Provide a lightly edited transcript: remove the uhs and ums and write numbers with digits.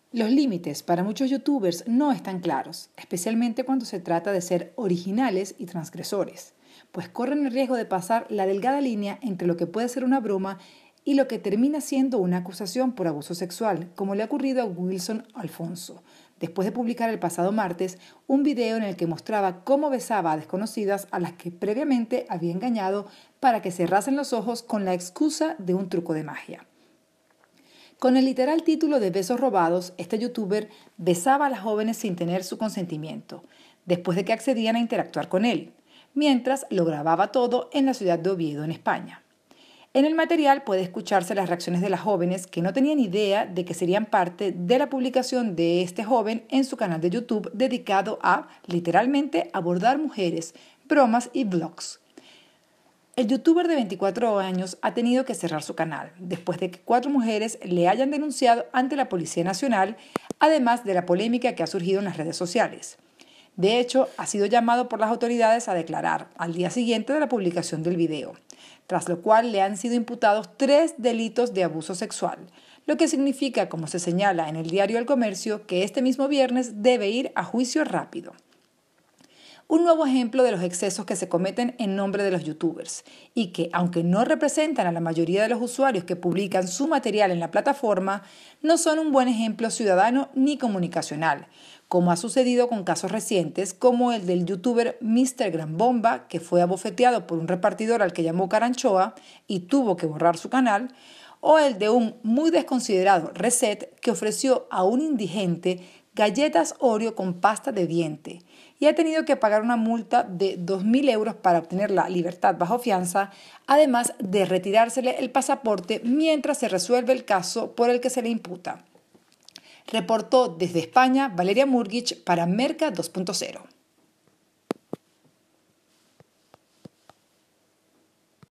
Los límites para muchos youtubers no están claros, especialmente cuando se trata de ser originales y transgresores, pues corren el riesgo de pasar la delgada línea entre lo que puede ser una broma y lo que termina siendo una acusación por abuso sexual, como le ha ocurrido a Wilson Alfonso, después de publicar el pasado martes un video en el que mostraba cómo besaba a desconocidas a las que previamente había engañado para que cerrasen los ojos con la excusa de un truco de magia. Con el literal título de Besos robados, este youtuber besaba a las jóvenes sin tener su consentimiento, después de que accedían a interactuar con él, mientras lo grababa todo en la ciudad de Oviedo, en España. En el material puede escucharse las reacciones de las jóvenes que no tenían idea de que serían parte de la publicación de este joven en su canal de YouTube dedicado a, literalmente, abordar mujeres, bromas y vlogs. El youtuber de 24 años ha tenido que cerrar su canal después de que 4 mujeres le hayan denunciado ante la Policía Nacional, además de la polémica que ha surgido en las redes sociales. De hecho, ha sido llamado por las autoridades a declarar al día siguiente de la publicación del video, tras lo cual le han sido imputados 3 delitos de abuso sexual, lo que significa, como se señala en el diario El Comercio, que este mismo viernes debe ir a juicio rápido. Un nuevo ejemplo de los excesos que se cometen en nombre de los youtubers y que, aunque no representan a la mayoría de los usuarios que publican su material en la plataforma, no son un buen ejemplo ciudadano ni comunicacional, como ha sucedido con casos recientes como el del youtuber Mr. Gran Bomba, que fue abofeteado por un repartidor al que llamó Caranchoa y tuvo que borrar su canal, o el de un muy desconsiderado Reset que ofreció a un indigente galletas Oreo con pasta de diente y ha tenido que pagar una multa de 2.000 euros para obtener la libertad bajo fianza, además de retirársele el pasaporte mientras se resuelve el caso por el que se le imputa. Reportó desde España Valeria Murguich para Merca 2.0.